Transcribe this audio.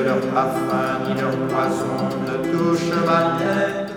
leur parfum ni leur poison ne touchent ma tête.